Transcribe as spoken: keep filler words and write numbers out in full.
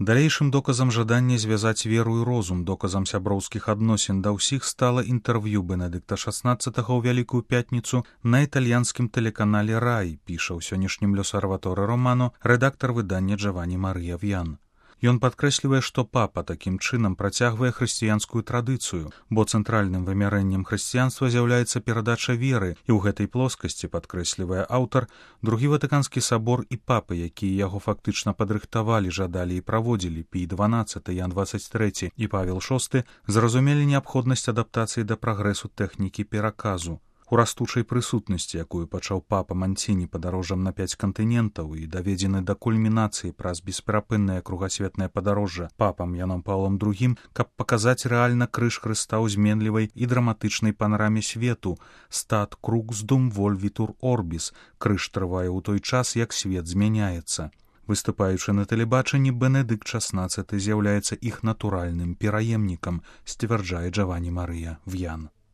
Далейшым доказам жадання звязаць веру і розум, доказам сяброўскіх адносін да ўсіх стала інтэрв'ю Бенедыкта шаснаццатага ў Вялікую пятніцу на італьянскім тэлеканале «Рай», піша ў сённяшнім «Л'осарваторе Романо» рэдактар выдання Джавані Марыя В'ян. Ён падкрэслівае, што папа такім чынам працягвае хрысціянскую традыцыю, бо цэнтральным вымярэннем хрысціянства з'яўляецца перадача веры, і ў гэтай плоскасці, падкрэслівае аўтар, другі Ватыканскі сабор і папы, якія яго фактычна падрыхтавалі, жадалі і праводзілі, Пій дванаццаты, Ян дваццаць трэці і Павел шосты, зразумелі неабходнасць адаптацыі да прагрэсу тэхнікі пераказу. У растучай прысутнасці, якую пачаў папа Манціні падарожжам на пяць кантынентаў і даведзены да кульмінацыі праз бесперапыннае кругасветнае падарожжа папам Яном Паўлам другім, каб паказаць рэальна крыж Хрыста ў зменлівай і драматычнай панараме свету, «Stat crux dum volvitur orbis», крыж трывае ў той час, як свет змяняецца. Выступаючы на тэлебачанні, Бенедыкт шаснаццаты з'яўляецца іх натуральным пераемнікам, сцвярджае Джавані Марыя В'ян.